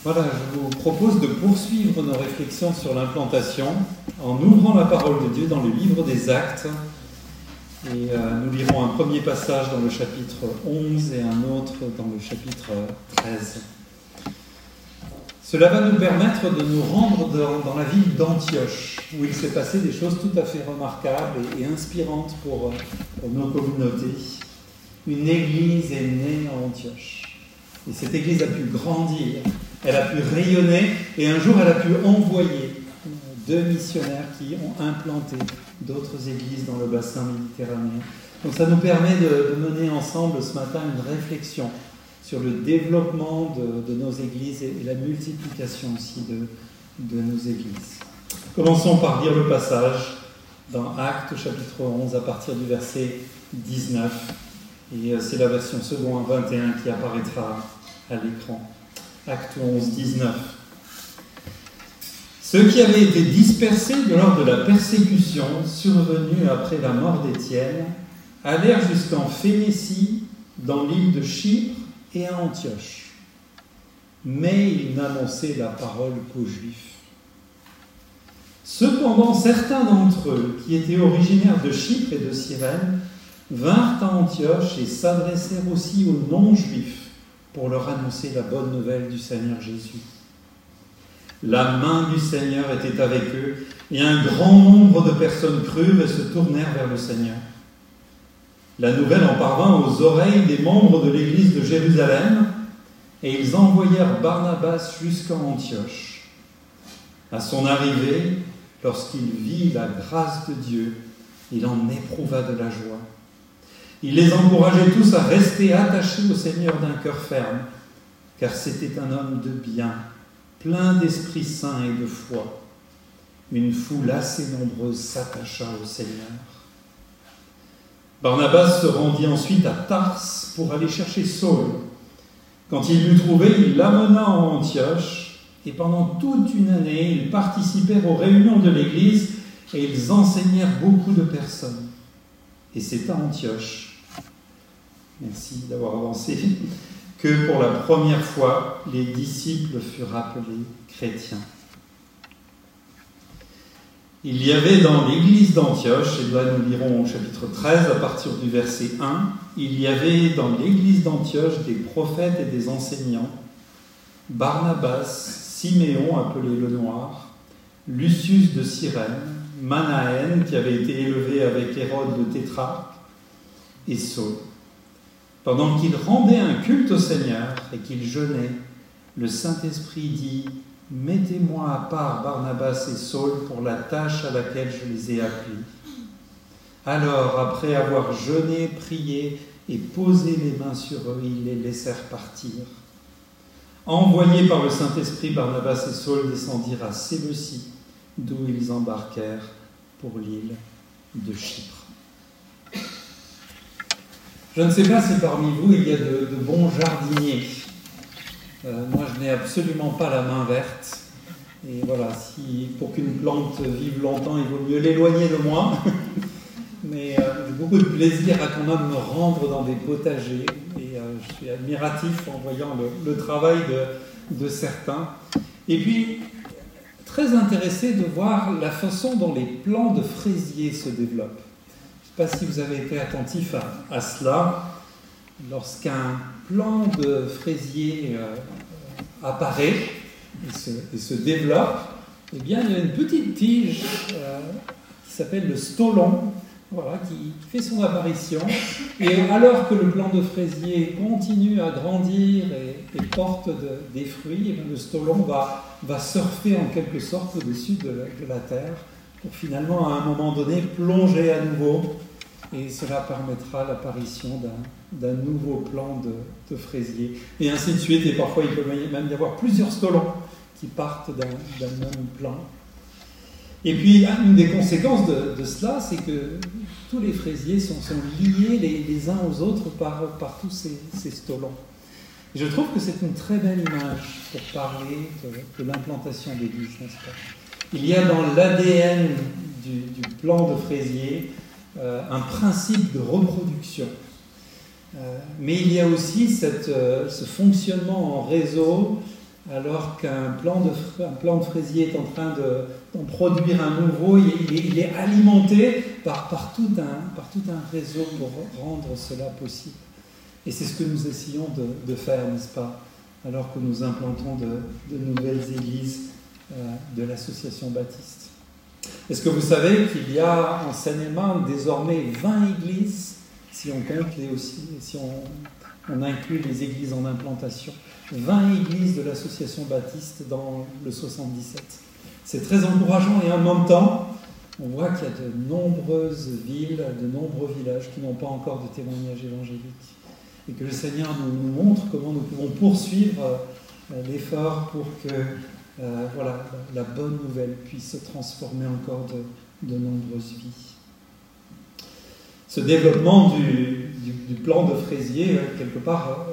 Voilà, je vous propose de poursuivre nos réflexions sur l'implantation en ouvrant la parole de Dieu dans le livre des Actes. Et nous lirons un premier passage dans le chapitre 11 et un autre dans le chapitre 13. Cela va nous permettre de nous rendre dans la ville d'Antioche, où il s'est passé des choses tout à fait remarquables et inspirantes pour nos communautés. Une église est née à Antioche. Et cette église a pu grandir, elle a pu rayonner, et un jour elle a pu envoyer 2 missionnaires qui ont implanté d'autres églises dans le bassin méditerranéen. Donc ça nous permet de mener ensemble ce matin une réflexion sur le développement de nos églises et la multiplication aussi de nos églises. Commençons par lire le passage dans Actes chapitre 11 à partir du verset 19. Et c'est la version second à 21 qui apparaîtra à l'écran. Acte 11, 19. Ceux qui avaient été dispersés lors de la persécution survenue après la mort d'Étienne allèrent jusqu'en Phénicie, dans l'île de Chypre et à Antioche. Mais ils n'annonçaient la parole qu'aux Juifs. Cependant, certains d'entre eux, qui étaient originaires de Chypre et de Cyrène, vinrent à Antioche et s'adressèrent aussi aux non-juifs pour leur annoncer la bonne nouvelle du Seigneur Jésus. La main du Seigneur était avec eux, et un grand nombre de personnes crurent et se tournèrent vers le Seigneur. La nouvelle en parvint aux oreilles des membres de l'église de Jérusalem, et ils envoyèrent Barnabas jusqu'à Antioche. À son arrivée, lorsqu'il vit la grâce de Dieu, il en éprouva de la joie. Il les encourageait tous à rester attachés au Seigneur d'un cœur ferme, car c'était un homme de bien, plein d'Esprit Saint et de foi. Une foule assez nombreuse s'attacha au Seigneur. Barnabas se rendit ensuite à Tars pour aller chercher Saul. Quand il l'eut trouvé, il l'amena en Antioche, et pendant toute une année, ils participèrent aux réunions de l'Église et ils enseignèrent beaucoup de personnes. Et c'est à Antioche, merci d'avoir avancé, que pour la première fois, les disciples furent appelés chrétiens. Il y avait dans l'église d'Antioche, et là nous lirons au chapitre 13 à partir du verset 1, il y avait dans l'église d'Antioche des prophètes et des enseignants, Barnabas, Siméon appelé le Noir, Lucius de Cyrène, Manaën qui avait été élevé avec Hérode le tétrarque, et Saul. Pendant qu'ils rendaient un culte au Seigneur et qu'ils jeûnaient, le Saint-Esprit dit « Mettez-moi à part Barnabas et Saul pour la tâche à laquelle je les ai appelés. » Alors, après avoir jeûné, prié et posé les mains sur eux, ils les laissèrent partir. Envoyés par le Saint-Esprit, Barnabas et Saul descendirent à Séleucie, d'où ils embarquèrent pour l'île de Chypre. Je ne sais pas si parmi vous il y a de bons jardiniers. Moi, je n'ai absolument pas la main verte. Et voilà, pour qu'une plante vive longtemps, il vaut mieux l'éloigner de moi. Mais j'ai beaucoup de plaisir à quand même me rendre dans des potagers. Et je suis admiratif en voyant le travail de certains. Et puis, très intéressé de voir la façon dont les plants de fraisiers se développent. Je ne sais pas si vous avez été attentif à cela. Lorsqu'un plant de fraisier apparaît et se développe, eh bien, il y a une petite tige qui s'appelle le stolon, voilà, qui fait son apparition. Et alors que le plant de fraisier continue à grandir et porte des fruits, eh bien, le stolon va surfer en quelque sorte au-dessus de la terre pour finalement, à un moment donné, plonger à nouveau. Et cela permettra l'apparition d'un nouveau plant de fraisier. Et ainsi de suite. Et parfois, il peut même y avoir plusieurs stolons qui partent d'un même plant. Et puis, une des conséquences de cela, c'est que tous les fraisiers sont liés les uns aux autres par tous ces stolons. Et je trouve que c'est une très belle image pour parler de l'implantation d'église, n'est-ce pas ? Il y a dans l'ADN du plant de fraisier un principe de reproduction. Mais il y a aussi ce fonctionnement en réseau alors qu'un plant de fraisier est en train d'en produire un nouveau, il est alimenté par tout un réseau pour rendre cela possible. Et c'est ce que nous essayons de faire, n'est-ce pas, alors que nous implantons de nouvelles églises de l'association baptiste. Est-ce que vous savez qu'il y a en Seine-et-Marne désormais 20 églises, si on compte si on inclut les églises en implantation, 20 églises de l'association baptiste dans le 77. C'est très encourageant et en même temps, on voit qu'il y a de nombreuses villes, de nombreux villages qui n'ont pas encore de témoignage évangélique. Et que le Seigneur nous montre comment nous pouvons poursuivre l'effort pour que la bonne nouvelle puisse se transformer encore de nombreuses vies. Ce développement du plan de fraisier, quelque part,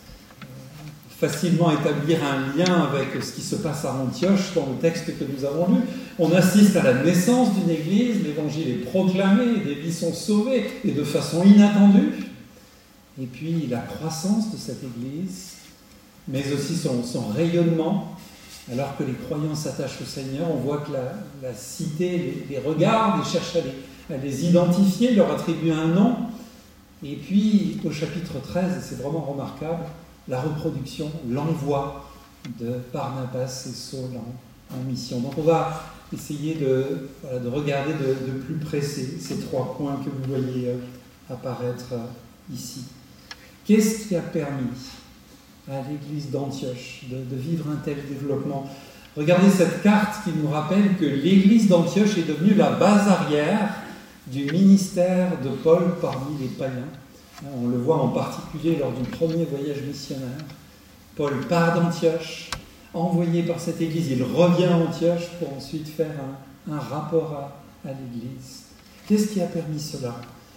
facilement établir un lien avec ce qui se passe à Antioche dans le texte que nous avons lu. On assiste à la naissance d'une église, l'évangile est proclamé, des vies sont sauvées, et de façon inattendue. Et puis la croissance de cette église, mais aussi son rayonnement. Alors que les croyants s'attachent au Seigneur, on voit que la cité les regarde, les cherche à les identifier, leur attribue un nom. Et puis au chapitre 13, et c'est vraiment remarquable, la reproduction, l'envoi de Barnabas et Saul en mission. Donc on va essayer de regarder de plus près ces 3 points que vous voyez apparaître ici. Qu'est-ce qui a permis à l'église d'Antioche de vivre un tel développement? Regardez cette carte qui nous rappelle que l'église d'Antioche est devenue la base arrière du ministère de Paul parmi les païens. On le voit en particulier lors du premier voyage missionnaire. Paul part d'Antioche, envoyé par cette église, il revient à Antioche pour ensuite faire un rapport à l'église. Qu'est-ce qui a permis cela?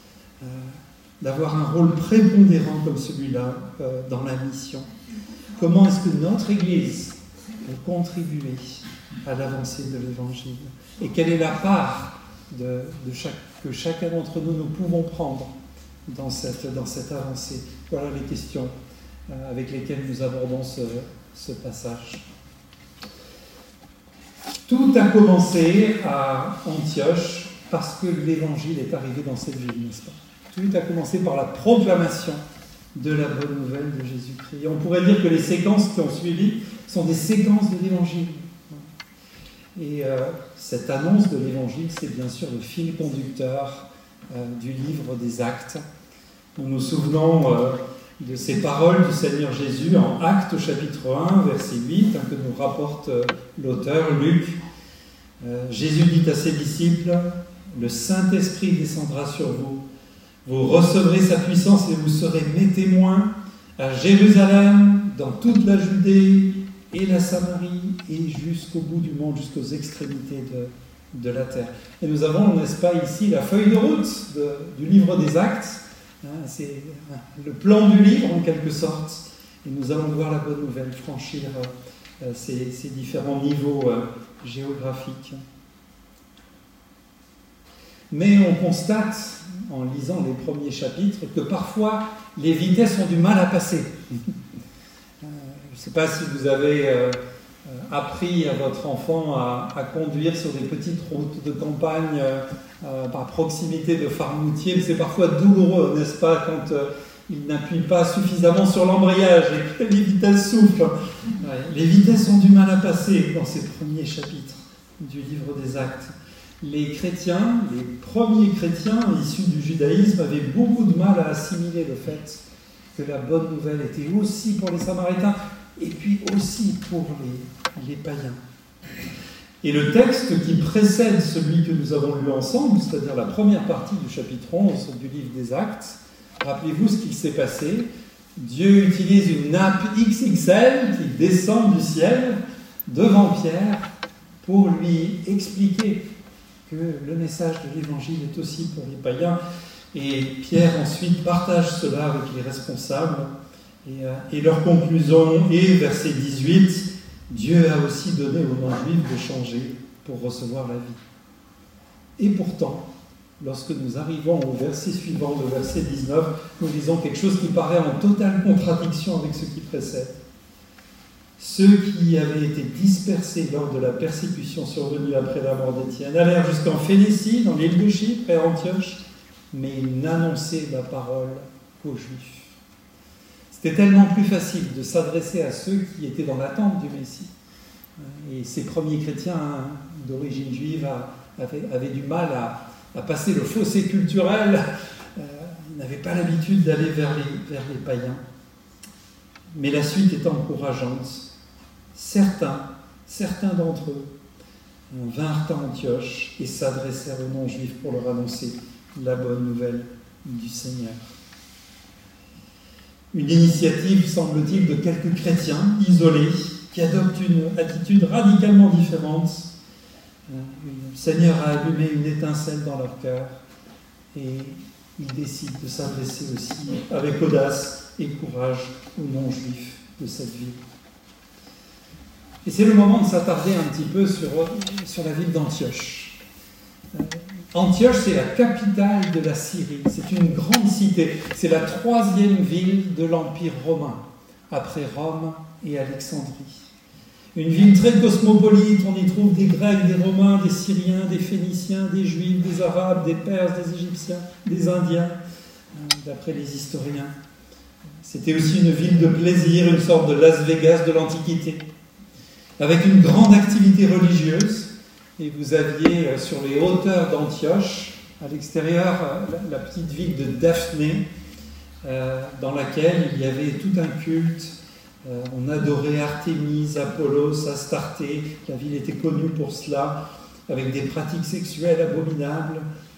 D'avoir un rôle prépondérant comme celui-là dans la mission. Comment est-ce que notre Église peut contribuer à l'avancée de l'Évangile? Et quelle est la part que chacun d'entre nous pouvons prendre dans cette avancée? Voilà les questions avec lesquelles nous abordons ce passage. Tout a commencé à Antioche parce que l'Évangile est arrivé dans cette ville, n'est-ce pas? Tout a commencé par la proclamation de la bonne nouvelle de Jésus-Christ. Et on pourrait dire que les séquences qui ont suivi sont des séquences de l'Évangile. Et cette annonce de l'Évangile, c'est bien sûr le fil conducteur du livre des Actes. Nous nous souvenons de ces paroles du Seigneur Jésus en Actes chapitre 1, verset 8, que nous rapporte l'auteur Luc. Jésus dit à ses disciples, « Le Saint-Esprit descendra sur vous. Vous recevrez sa puissance et vous serez mes témoins à Jérusalem, dans toute la Judée et la Samarie et jusqu'au bout du monde, jusqu'aux extrémités de la terre. » Et nous avons, n'est-ce pas, ici la feuille de route du livre des Actes. C'est le plan du livre en quelque sorte. Et nous allons voir la bonne nouvelle franchir ces différents niveaux géographiques. Mais on constate, en lisant les premiers chapitres, que parfois les vitesses ont du mal à passer. Je ne sais pas si vous avez appris à votre enfant à conduire sur des petites routes de campagne par proximité de Farmoutier. C'est parfois douloureux, n'est-ce pas, quand il n'appuie pas suffisamment sur l'embrayage et que les vitesses soufflent. Les vitesses ont du mal à passer dans ces premiers chapitres du livre des Actes. Les chrétiens, les premiers chrétiens issus du judaïsme avaient beaucoup de mal à assimiler le fait que la bonne nouvelle était aussi pour les Samaritains et puis aussi pour les païens. Et le texte qui précède celui que nous avons lu ensemble, c'est-à-dire la première partie du chapitre 11 du livre des Actes, rappelez-vous ce qu'il s'est passé. Dieu utilise une nappe XXL qui descend du ciel devant Pierre pour lui expliquer que le message de l'Évangile est aussi pour les païens. Et Pierre ensuite partage cela avec les responsables. Et leur conclusion est, verset 18, « Dieu a aussi donné aux non-juifs de changer pour recevoir la vie. » Et pourtant, lorsque nous arrivons au verset suivant, le verset 19, nous lisons quelque chose qui paraît en totale contradiction avec ce qui précède. « Ceux qui avaient été dispersés lors de la persécution survenue après la mort d'Étienne allèrent jusqu'en Phénicie, dans l'île de Chypre et à Antioche, mais ils n'annonçaient la parole qu'aux Juifs. C'était tellement plus facile de s'adresser à ceux qui étaient dans l'attente du Messie. Et ces premiers chrétiens d'origine juive avaient du mal à passer le fossé culturel. Ils n'avaient pas l'habitude d'aller vers les païens. Mais la suite est encourageante. Certains d'entre eux vinrent à Antioche et s'adressèrent aux non-juifs pour leur annoncer la bonne nouvelle du Seigneur. Une initiative, semble-t-il, de quelques chrétiens isolés qui adoptent une attitude radicalement différente. Le Seigneur a allumé une étincelle dans leur cœur et ils décident de s'adresser aussi avec audace et courage aux non-juifs de cette ville. Et c'est le moment de s'attarder un petit peu sur la ville d'Antioche. Antioche, c'est la capitale de la Syrie. C'est une grande cité. C'est la 3e ville de l'Empire romain, après Rome et Alexandrie. Une ville très cosmopolite. On y trouve des Grecs, des Romains, des Syriens, des Phéniciens, des Juifs, des Arabes, des Perses, des Égyptiens, des Indiens, d'après les historiens. C'était aussi une ville de plaisir, une sorte de Las Vegas de l'Antiquité, avec une grande activité religieuse. Et vous aviez sur les hauteurs d'Antioche, à l'extérieur, la petite ville de Daphné, dans laquelle il y avait tout un culte. On adorait Artémis, Apollos, Astarté. La ville était connue pour cela, avec des pratiques sexuelles abominables.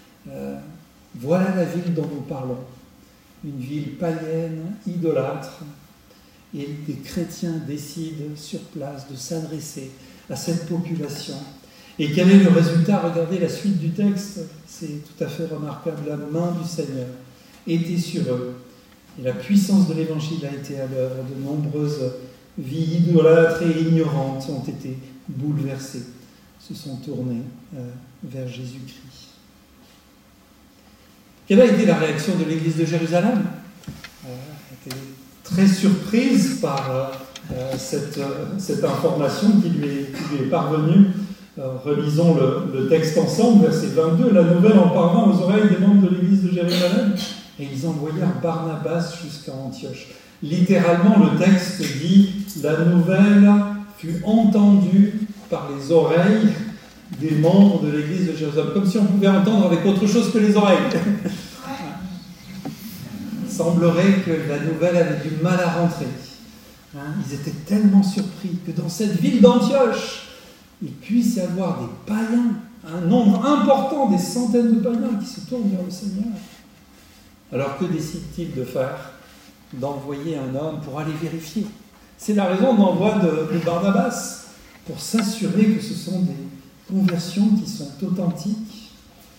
Voilà la ville dont nous parlons. Une ville païenne, idolâtre. Et des chrétiens décident sur place de s'adresser à cette population. Et quel est le résultat? Regardez la suite du texte, c'est tout à fait remarquable. La main du Seigneur était sur eux. Et la puissance de l'Évangile a été à l'œuvre. De nombreuses vies idolâtres et ignorantes ont été bouleversées, se sont tournées vers Jésus-Christ. Quelle a été la réaction de l'Église de Jérusalem? Elle était très surprise par cette information qui lui est parvenue. Relisons le texte ensemble, verset 22. La nouvelle en parvint aux oreilles des membres de l'Église de Jérusalem, et ils envoyèrent Barnabas jusqu'à Antioche. Littéralement, le texte dit « La nouvelle fut entendue par les oreilles des membres de l'Église de Jérusalem », comme si on pouvait entendre avec autre chose que les oreilles. Il semblerait que la nouvelle avait du mal à rentrer. Ils étaient tellement surpris que dans cette ville d'Antioche, il puisse y avoir des païens, un nombre important, des centaines de païens qui se tournent vers le Seigneur. Alors que décide-t-il de faire? D'envoyer un homme pour aller vérifier. C'est la raison de l'envoi de Barnabas, pour s'assurer que ce sont des conversions qui sont authentiques.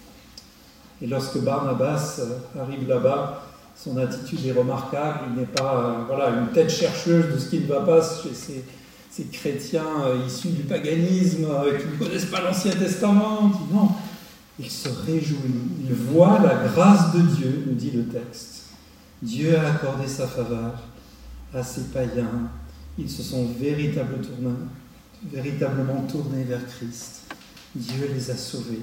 Et lorsque Barnabas arrive là-bas, son attitude est remarquable. Il n'est pas une tête chercheuse de ce qui ne va pas chez ces chrétiens issus du paganisme, qui ne connaissent pas l'Ancien Testament. Non, il se réjouit. Il voit la grâce de Dieu, nous dit le texte. Dieu a accordé sa faveur à ces païens. Ils se sont véritablement tournés vers Christ. Dieu les a sauvés.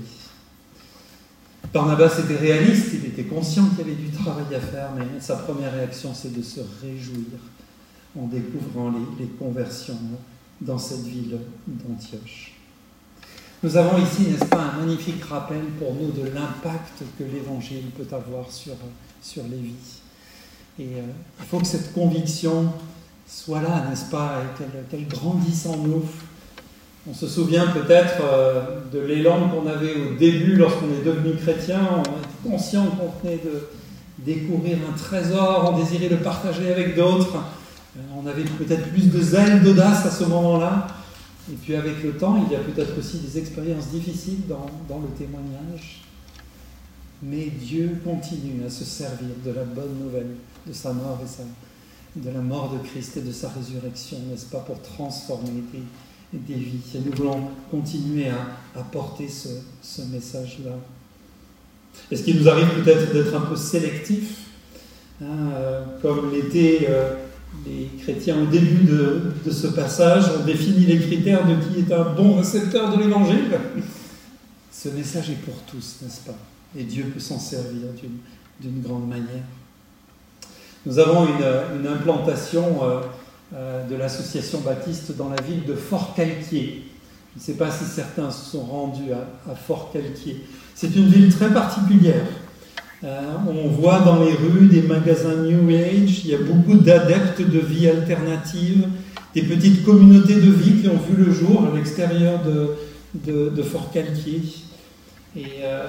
Barnabas était réaliste, il était conscient qu'il y avait du travail à faire, mais sa première réaction, c'est de se réjouir en découvrant les conversions dans cette ville d'Antioche. Nous avons ici, n'est-ce pas, un magnifique rappel pour nous de l'impact que l'Évangile peut avoir sur les vies. Et il faut que cette conviction soit là, n'est-ce pas, et qu'elle grandisse en nous. On se souvient peut-être de l'élan qu'on avait au début lorsqu'on est devenu chrétien. On était conscient qu'on venait de découvrir un trésor, on désirait le partager avec d'autres. On avait peut-être plus de zèle, d'audace à ce moment-là. Et puis avec le temps, il y a peut-être aussi des expériences difficiles dans le témoignage. Mais Dieu continue à se servir de la bonne nouvelle, de sa mort et de la mort de Christ et de sa résurrection, n'est-ce pas, pour transformer des vies. Et nous voulons continuer à porter ce message-là. Est-ce qu'il nous arrive peut-être d'être un peu sélectif, comme l'était Les chrétiens, au début de ce passage, ont défini les critères de qui est un bon récepteur de l'Évangile. Ce message est pour tous, n'est-ce pas? Et Dieu peut s'en servir d'une grande manière. Nous avons une implantation de l'association baptiste dans la ville de Fort-Calquier. Je ne sais pas si certains se sont rendus à Fort-Calquier. C'est une ville très particulière. On voit dans les rues des magasins New Age, il y a beaucoup d'adeptes de vie alternative, des petites communautés de vie qui ont vu le jour à l'extérieur de Fort-Calquier. Et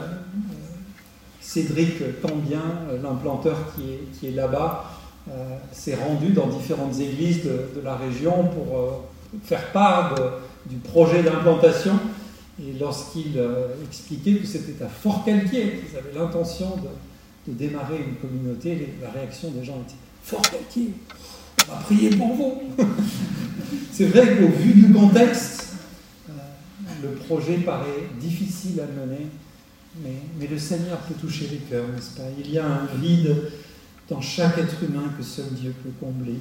Cédric Cambien, l'implanteur qui est là-bas, s'est rendu dans différentes églises de la région pour faire part du projet d'implantation. Et lorsqu'il expliquait que c'était à Fort-Calquier qu'ils avaient l'intention de démarrer une communauté, la réaction des gens était « Fort-Calquier, on va prier pour vous !» C'est vrai qu'au vu du contexte, le projet paraît difficile à mener, mais le Seigneur peut toucher les cœurs, n'est-ce pas? Il y a un vide dans chaque être humain que seul Dieu peut combler.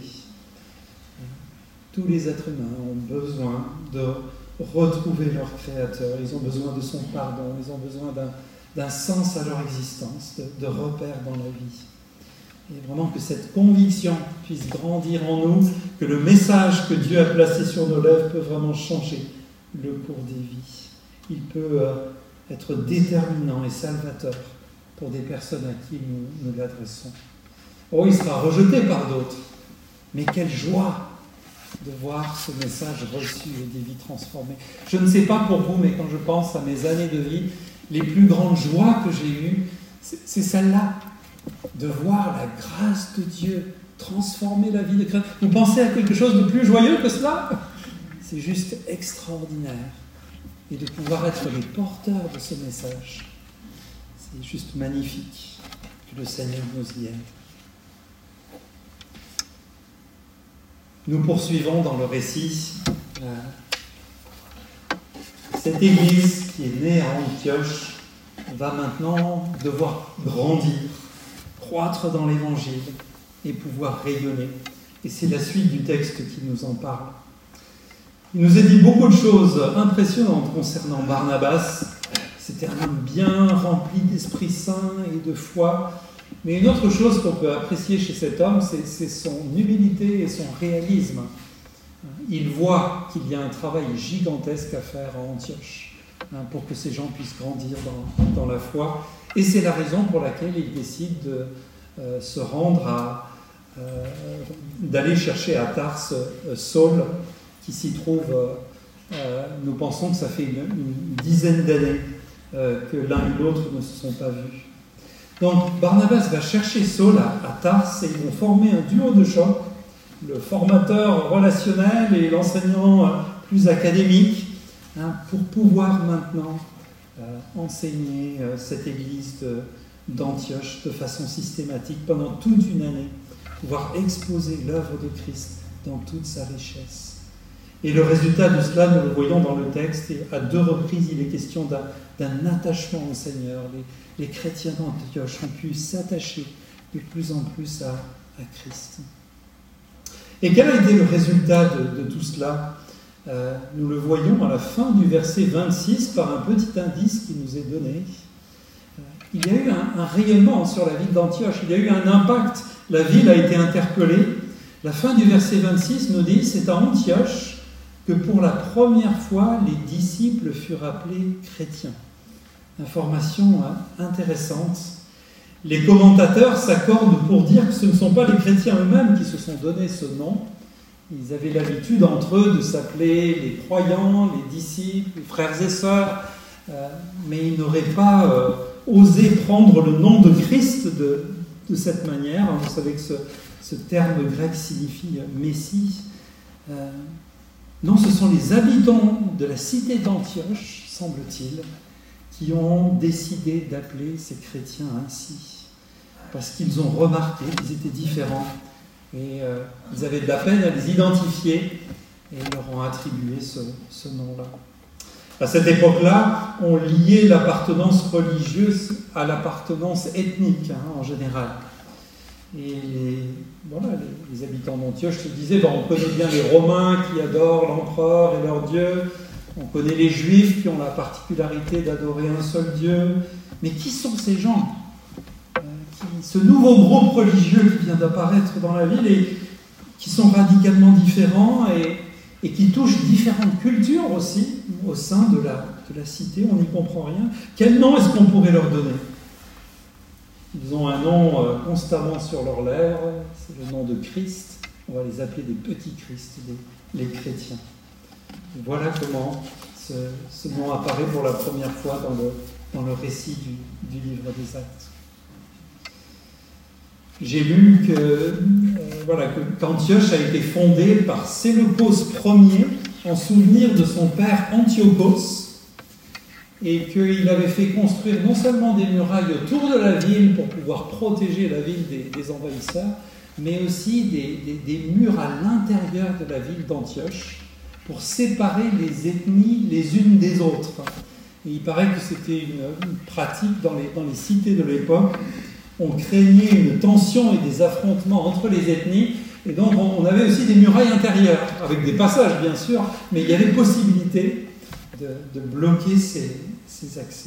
Tous les êtres humains ont besoin de retrouver leur Créateur, ils ont besoin de son pardon, ils ont besoin d'un sens à leur existence, de repères dans la vie. Et vraiment que cette conviction puisse grandir en nous, que le message que Dieu a placé sur nos lèvres peut vraiment changer le cours des vies. Il peut être déterminant et salvateur pour des personnes à qui nous l'adressons. Oh, il sera rejeté par d'autres, mais quelle joie de voir ce message reçu et des vies transformées. Je ne sais pas pour vous, mais quand je pense à mes années de vie, les plus grandes joies que j'ai eues, c'est celle-là, de voir la grâce de Dieu transformer la vie des chrétiens. Vous pensez à quelque chose de plus joyeux que cela? C'est juste extraordinaire. Et de pouvoir être les porteurs de ce message, c'est juste magnifique. Que le Seigneur nous y aide. Nous poursuivons dans le récit. Cette église qui est née à Antioche va maintenant devoir grandir, croître dans l'évangile et pouvoir rayonner. Et c'est la suite du texte qui nous en parle. Il nous est dit beaucoup de choses impressionnantes concernant Barnabas. C'était un homme bien rempli d'Esprit Saint et de foi. Mais une autre chose qu'on peut apprécier chez cet homme, c'est son humilité et son réalisme. Il voit qu'il y a un travail gigantesque à faire à Antioche pour que ces gens puissent grandir dans la foi. Et c'est la raison pour laquelle il décide de se rendre d'aller chercher à Tarse Saul, qui s'y trouve, nous pensons que ça fait une dizaine d'années que l'un et l'autre ne se sont pas vus. Donc Barnabas va chercher Saul à Tarse et ils vont former un duo de choc, le formateur relationnel et l'enseignant plus académique, pour pouvoir maintenant enseigner cette église d'Antioche de façon systématique pendant toute une année, pouvoir exposer l'œuvre de Christ dans toute sa richesse. Et le résultat de cela, nous le voyons dans le texte, et à 2 reprises, il est question d'un attachement au Seigneur. Les chrétiens d'Antioche ont pu s'attacher de plus en plus à Christ. Et quel a été le résultat de tout cela? Nous le voyons à la fin du verset 26 par un petit indice qui nous est donné. Il y a eu un rayonnement sur la ville d'Antioche, il y a eu un impact, la ville a été interpellée. La fin du verset 26 nous dit, c'est à Antioche que pour la première fois, les disciples furent appelés chrétiens. Information intéressante. Les commentateurs s'accordent pour dire que ce ne sont pas les chrétiens eux-mêmes qui se sont donné ce nom. Ils avaient l'habitude entre eux de s'appeler les croyants, les disciples, les frères et sœurs, mais ils n'auraient pas osé prendre le nom de Christ de cette manière. Vous savez que ce terme grec signifie Messie. Non, ce sont les habitants de la cité d'Antioche, semble-t-il, qui ont décidé d'appeler ces chrétiens ainsi, parce qu'ils ont remarqué qu'ils étaient différents, et ils avaient de la peine à les identifier, et ils leur ont attribué ce nom-là. À cette époque-là, on liait l'appartenance religieuse à l'appartenance ethnique, en général. Et les habitants d'Antioche se disaient, on connaît bien les Romains qui adorent l'empereur et leur Dieu, on connaît les Juifs qui ont la particularité d'adorer un seul Dieu, mais qui sont ces gens, ce nouveau groupe religieux qui vient d'apparaître dans la ville et qui sont radicalement différents et qui touchent différentes cultures aussi au sein de la cité, on n'y comprend rien. Quel nom est-ce qu'on pourrait leur donner ? Ils ont un nom constamment sur leurs lèvres, c'est le nom de Christ. On va les appeler des petits Christ, les chrétiens. Et voilà comment ce nom apparaît pour la première fois dans le récit du livre des Actes. J'ai lu qu'Antioche a été fondée par Séleucos Ier en souvenir de son père Antiochos, et qu'il avait fait construire non seulement des murailles autour de la ville pour pouvoir protéger la ville des envahisseurs, mais aussi des murs à l'intérieur de la ville d'Antioche pour séparer les ethnies les unes des autres. Et il paraît que c'était une pratique dans les cités de l'époque. On craignait une tension et des affrontements entre les ethnies, et donc on avait aussi des murailles intérieures, avec des passages bien sûr, mais il y avait possibilité de bloquer ces accès.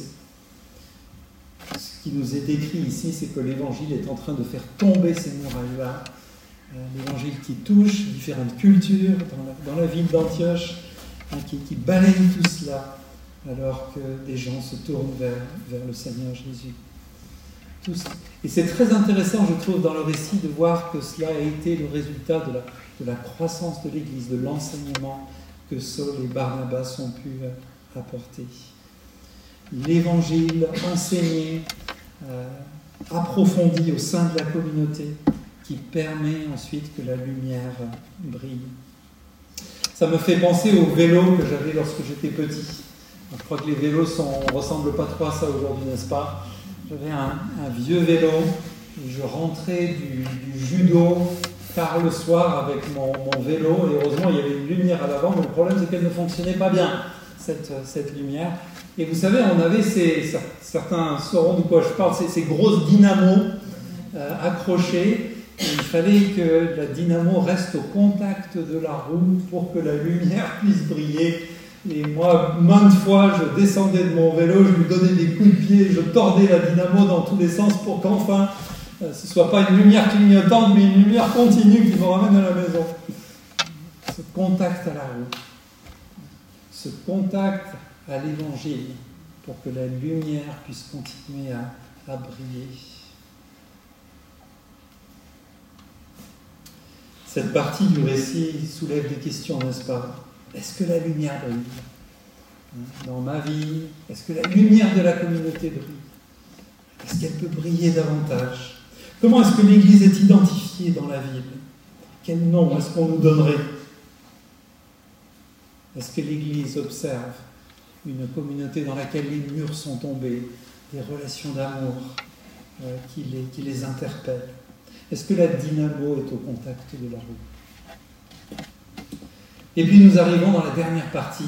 Ce qui nous est décrit ici, c'est que l'Évangile est en train de faire tomber ces murailles-là. L'Évangile qui touche différentes cultures dans la ville d'Antioche, qui balaye tout cela, alors que des gens se tournent vers le Seigneur Jésus. Et c'est très intéressant, je trouve, dans le récit, de voir que cela a été le résultat de la croissance de l'Église, de l'enseignement que Saul et Barnabas ont pu apporter. L'Évangile enseigné, approfondi au sein de la communauté, qui permet ensuite que la lumière brille. Ça me fait penser au vélo que j'avais lorsque j'étais petit. Je crois que les vélos ne ressemblent pas trop à ça aujourd'hui, n'est-ce pas ? J'avais un vieux vélo et je rentrais du judo tard le soir avec mon vélo, et heureusement il y avait une lumière à l'avant, mais le problème c'est qu'elle ne fonctionnait pas bien, cette lumière. Et vous savez, on avait certains sauront de quoi je parle, ces grosses dynamos accrochées, et il fallait que la dynamo reste au contact de la roue pour que la lumière puisse briller. Et moi, maintes fois, je descendais de mon vélo, je lui donnais des coups de pied, je tordais la dynamo dans tous les sens pour qu'enfin, ce ne soit pas une lumière clignotante, mais une lumière continue qui me ramène à la maison. Ce contact à la roue, ce contact à l'Évangile, pour que la lumière puisse continuer à briller. Cette partie du récit soulève des questions, n'est-ce pas ? Est-ce que la lumière brille dans ma vie? Est-ce que la lumière de la communauté brille? Est-ce qu'elle peut briller davantage? Comment est-ce que l'Église est identifiée dans la ville? Quel nom est-ce qu'on nous donnerait? Est-ce que l'Église observe une communauté dans laquelle les murs sont tombés, des relations d'amour qui les interpellent? Est-ce que la dynamo est au contact de la roue? Et puis nous arrivons dans la dernière partie,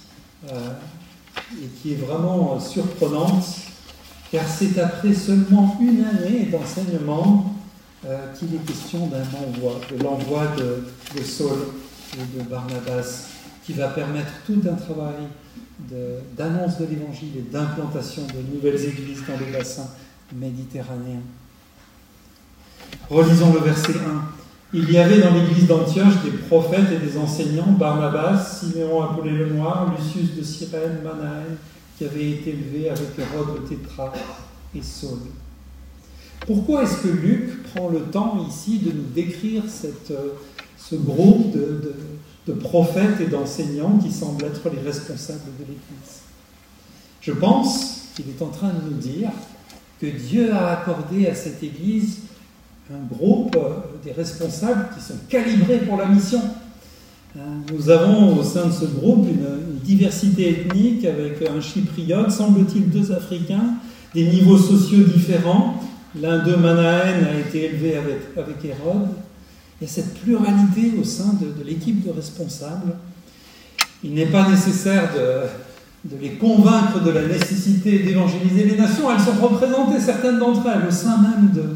et qui est vraiment surprenante, car c'est après seulement une année d'enseignement qu'il est question d'un envoi, de l'envoi de Saul et de Barnabas, qui va permettre tout un travail d'annonce de l'Évangile et d'implantation de nouvelles églises dans les bassins méditerranéens. Relisons le verset 1. Il y avait dans l'église d'Antioche des prophètes et des enseignants, Barnabas, Siméon appelé le Noir, Lucius de Cyrène, Manaën, qui avait été élevé avec Hérode le tétrarque, et Saul. Pourquoi est-ce que Luc prend le temps ici de nous décrire ce groupe de prophètes et d'enseignants qui semblent être les responsables de l'Église? Je pense qu'il est en train de nous dire que Dieu a accordé à cette Église un groupe, des responsables qui sont calibrés pour la mission. Nous avons au sein de ce groupe une diversité ethnique avec un chypriote, semble-t-il 2 Africains, des niveaux sociaux différents. L'un d'eux, Manaën, a été élevé avec Hérode. Il y a cette pluralité au sein de l'équipe de responsables. Il n'est pas nécessaire de les convaincre de la nécessité d'évangéliser les nations. Elles sont représentées, certaines d'entre elles, au sein même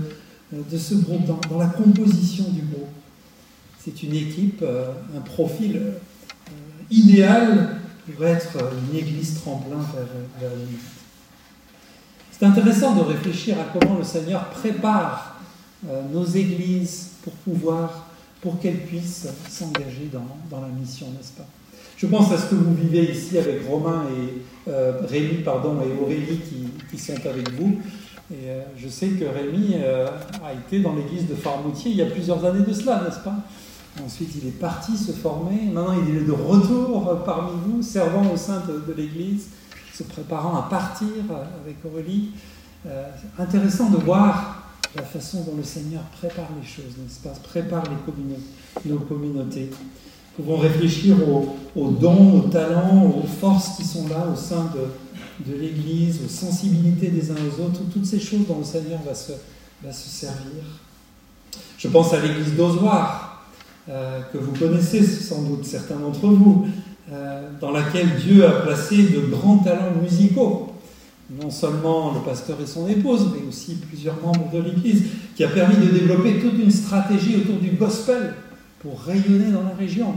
de ce groupe, dans la composition du groupe. C'est une équipe, un profil idéal pour être une église tremplin vers l'unité. C'est intéressant de réfléchir à comment le Seigneur prépare nos églises pour qu'elles puissent s'engager dans la mission, n'est-ce pas? Je pense à ce que vous vivez ici avec Romain et Rémi et Aurélie qui sont avec vous. Et je sais que Rémi a été dans l'église de Farmoutier il y a plusieurs années de cela, n'est-ce pas? Ensuite, il est parti se former. Maintenant, il est de retour parmi vous, servant au sein de l'église, se préparant à partir avec Aurélie. Intéressant de voir la façon dont le Seigneur prépare les choses, n'est-ce pas? Prépare nos communautés. Nous pouvons réfléchir aux dons, aux talents, aux forces qui sont là au sein de l'Église, aux sensibilités des uns aux autres, toutes ces choses dont le Seigneur va se servir. Je pense à l'Église d'Ozoir, que vous connaissez sans doute certains d'entre vous, dans laquelle Dieu a placé de grands talents musicaux. Non seulement le pasteur et son épouse, mais aussi plusieurs membres de l'Église, qui a permis de développer toute une stratégie autour du gospel pour rayonner dans la région.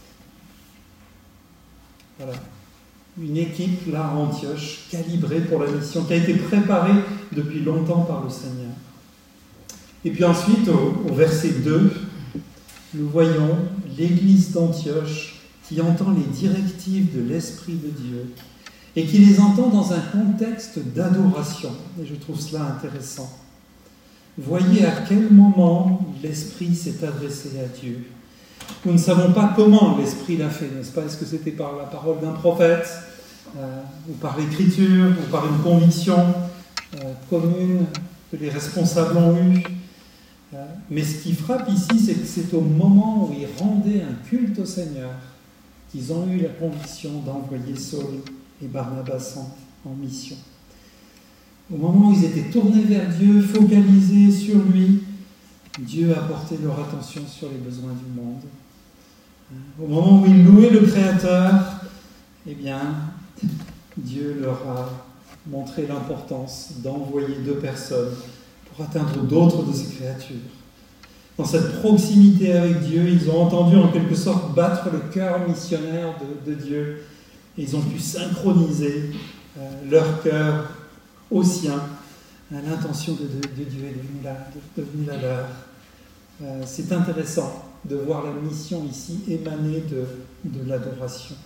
Voilà. Une équipe, là, à Antioche, calibrée pour la mission, qui a été préparée depuis longtemps par le Seigneur. Et puis ensuite, au verset 2, nous voyons l'Église d'Antioche qui entend les directives de l'Esprit de Dieu et qui les entend dans un contexte d'adoration. Et je trouve cela intéressant. Voyez à quel moment l'Esprit s'est adressé à Dieu. Nous ne savons pas comment l'Esprit l'a fait, n'est-ce pas? Est-ce que c'était par la parole d'un prophète, ou par l'écriture, ou par une conviction commune que les responsables ont eue? Mais ce qui frappe ici, c'est que c'est au moment où ils rendaient un culte au Seigneur qu'ils ont eu la conviction d'envoyer Saul et Barnabas en mission. Au moment où ils étaient tournés vers Dieu, focalisés sur lui, Dieu a porté leur attention sur les besoins du monde. Au moment où ils louaient le Créateur, eh bien, Dieu leur a montré l'importance d'envoyer 2 personnes pour atteindre d'autres de ses créatures. Dans cette proximité avec Dieu, ils ont entendu en quelque sorte battre le cœur missionnaire de Dieu. Et ils ont pu synchroniser leur cœur au sien. L'intention de Dieu est devenue la leur. C'est intéressant de voir la mission ici émaner de l'adoration.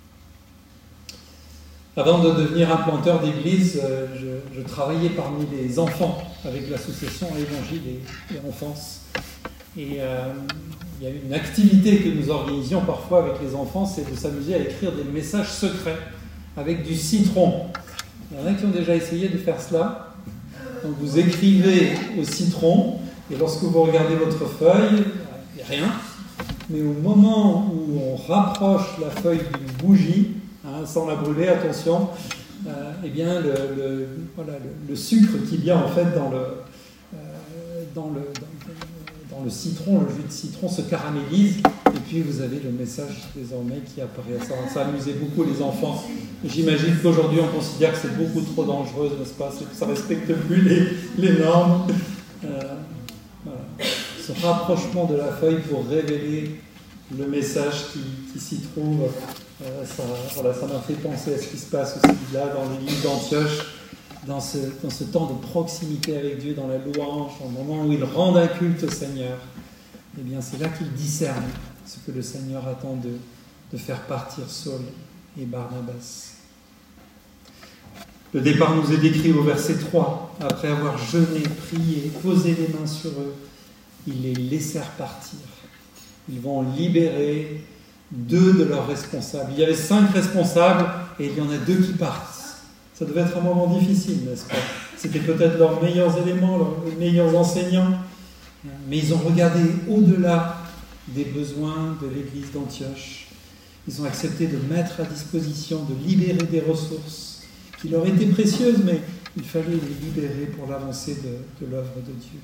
Avant de devenir implanteur d'église, je travaillais parmi les enfants avec l'association Évangile et Enfance. Et il y a une activité que nous organisions parfois avec les enfants, c'est de s'amuser à écrire des messages secrets avec du citron. Il y en a qui ont déjà essayé de faire cela. Donc vous écrivez au citron, et lorsque vous regardez votre feuille, il n'y a rien. Mais au moment où on rapproche la feuille d'une bougie, sans la brûler, attention, eh bien le sucre qu'il y a en fait dans le citron, le jus de citron se caramélise, et puis vous avez le message désormais qui apparaît. Ça amusait beaucoup les enfants. J'imagine qu'aujourd'hui on considère que c'est beaucoup trop dangereux, n'est-ce pas? Ça ne respecte plus les normes. Voilà. Ce rapprochement de la feuille pour révéler le message qui s'y trouve, ça m'a fait penser à ce qui se passe aussi là dans l'église d'Antioche, dans ce temps de proximité avec Dieu, dans la louange, au moment où ils rendent un culte au Seigneur. Eh bien, c'est là qu'ils discernent ce que le Seigneur attend de faire partir Saul et Barnabas. Le départ nous est décrit au verset 3. Après avoir jeûné, prié, posé les mains sur eux, ils les laissèrent partir. Ils vont libérer 2 de leurs responsables. Il y avait 5 responsables et il y en a 2 qui partent. Ça devait être un moment difficile, n'est-ce pas? C'était peut-être leurs meilleurs éléments, leurs meilleurs enseignants. Mais ils ont regardé au-delà des besoins de l'église d'Antioche. Ils ont accepté de mettre à disposition, de libérer des ressources qui leur étaient précieuses, mais il fallait les libérer pour l'avancée de l'œuvre de Dieu.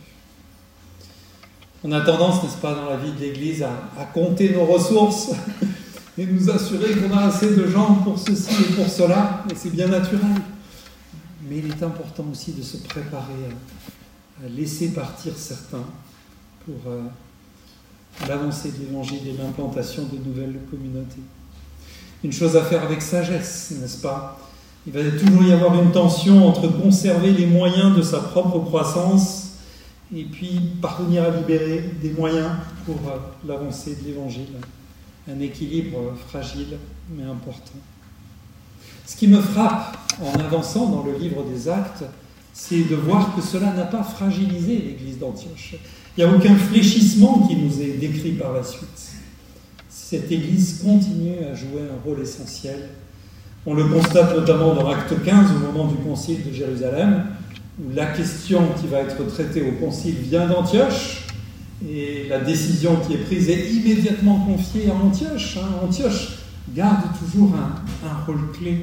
On a tendance, n'est-ce pas, dans la vie de l'Église à compter nos ressources et nous assurer qu'on a assez de gens pour ceci et pour cela, et c'est bien naturel. Mais il est important aussi de se préparer à laisser partir certains pour l'avancée de l'Évangile et l'implantation de nouvelles communautés. Une chose à faire avec sagesse, n'est-ce pas? Il va toujours y avoir une tension entre conserver les moyens de sa propre croissance et puis parvenir à libérer des moyens pour l'avancée de l'Évangile. Un équilibre fragile mais important. Ce qui me frappe en avançant dans le livre des Actes, c'est de voir que cela n'a pas fragilisé l'Église d'Antioche. Il n'y a aucun fléchissement qui nous est décrit par la suite. Cette Église continue à jouer un rôle essentiel. On le constate notamment dans Acte 15, au moment du concile de Jérusalem, où la question qui va être traitée au concile vient d'Antioche, et la décision qui est prise est immédiatement confiée à Antioche. Antioche garde toujours un rôle clé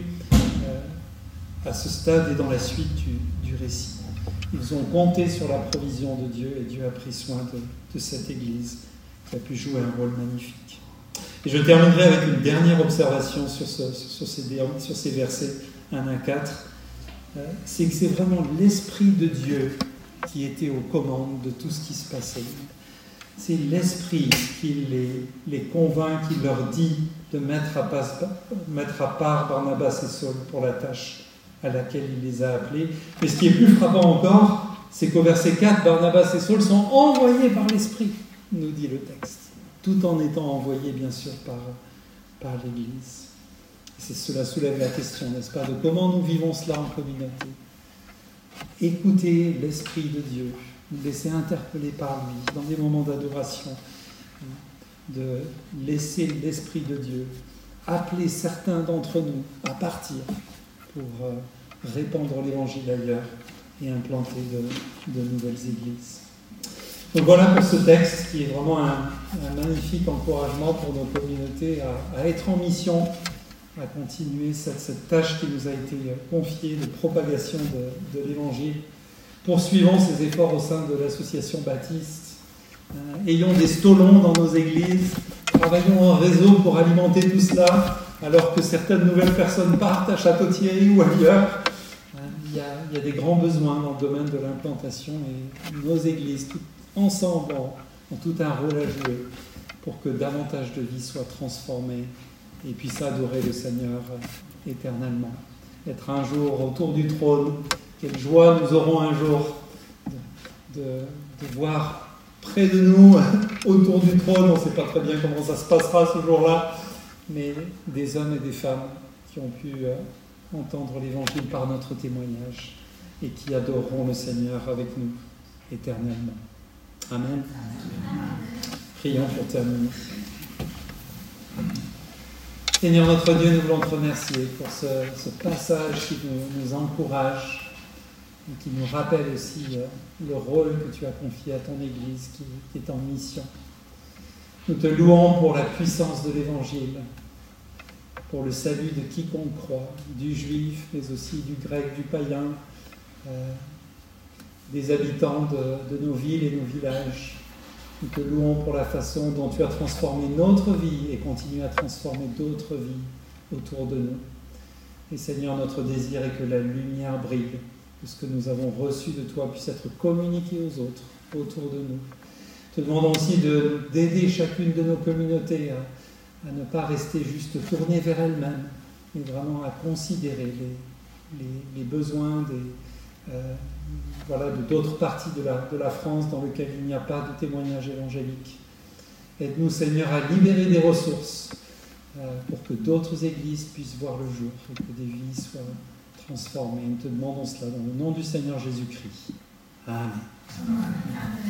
à ce stade et dans la suite du récit. Ils ont compté sur la provision de Dieu et Dieu a pris soin de cette Église qui a pu jouer un rôle magnifique. Et je terminerai avec une dernière observation sur ces versets 1 à 4. C'est que c'est vraiment l'Esprit de Dieu qui était aux commandes de tout ce qui se passait. C'est l'Esprit qui les convainc, qui leur dit de mettre à part Barnabas et Saul pour la tâche à laquelle il les a appelés. Mais ce qui est plus frappant encore, c'est qu'au verset 4, Barnabas et Saul sont envoyés par l'Esprit, nous dit le texte, tout en étant envoyés bien sûr par l'Église. Cela soulève la question, n'est-ce pas, de comment nous vivons cela en communauté. Écoutez l'Esprit de Dieu, nous laisser interpeller par lui dans des moments d'adoration, de laisser l'Esprit de Dieu appeler certains d'entre nous à partir pour répandre l'Évangile ailleurs et implanter de nouvelles églises. Donc voilà pour ce texte qui est vraiment un magnifique encouragement pour nos communautés à être en mission, à continuer cette tâche qui nous a été confiée de propagation de l'Évangile. Poursuivons ces efforts au sein de l'association baptiste. Ayons des stolons dans nos églises. Travaillons en réseau pour alimenter tout cela, alors que certaines nouvelles personnes partent à Château-Thierry ou ailleurs. Il y a des grands besoins dans le domaine de l'implantation et nos églises, ensemble, ont tout un rôle à jouer pour que davantage de vies soient transformées et puissent adorer le Seigneur éternellement. Être un jour autour du trône, quelle joie nous aurons un jour de voir près de nous, autour du trône, on ne sait pas très bien comment ça se passera ce jour-là, mais des hommes et des femmes qui ont pu entendre l'Évangile par notre témoignage et qui adoreront le Seigneur avec nous éternellement. Amen. Prions pour terminer. Seigneur notre Dieu, nous voulons te remercier pour ce passage qui nous encourage et qui nous rappelle aussi le rôle que tu as confié à ton Église qui est en mission. Nous te louons pour la puissance de l'Évangile, pour le salut de quiconque croit, du juif, mais aussi du grec, du païen, des habitants de nos villes et nos villages. Nous te louons pour la façon dont tu as transformé notre vie et continues à transformer d'autres vies autour de nous. Et Seigneur, notre désir est que la lumière brille, que ce que nous avons reçu de toi puisse être communiqué aux autres autour de nous. Te demandons aussi d'aider chacune de nos communautés à ne pas rester juste tournée vers elle-même, mais vraiment à considérer les besoins de d'autres parties de la France dans lesquelles il n'y a pas de témoignage évangélique. Aide-nous, Seigneur, à libérer des ressources pour que d'autres églises puissent voir le jour et que des vies soient transformées. Nous te demandons cela dans le nom du Seigneur Jésus-Christ. Amen.